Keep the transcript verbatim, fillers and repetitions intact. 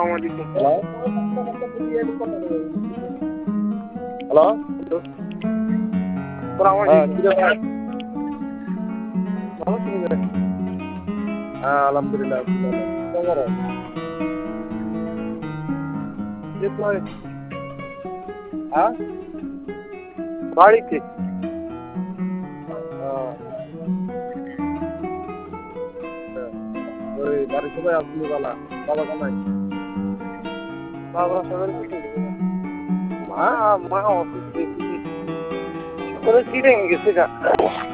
আসসালামু আলাইকুম। Hello hello আসসালামু হ্যাঁ আলাইকুম। কিরে ভাই ভালো আছেন ভাই? হ্যাঁ আলহামদুলিল্লাহ আছি ভালো। কি খবর? জি ভাই, হ্যাঁ বাড়িতে। আহ, হ্যাঁ। ওই বাড়ির সবাই আসলি বালা বাবা কামাই বাবা সবাই কিছু মা মা অসুস্থ করে চিড়ে গেছে গা।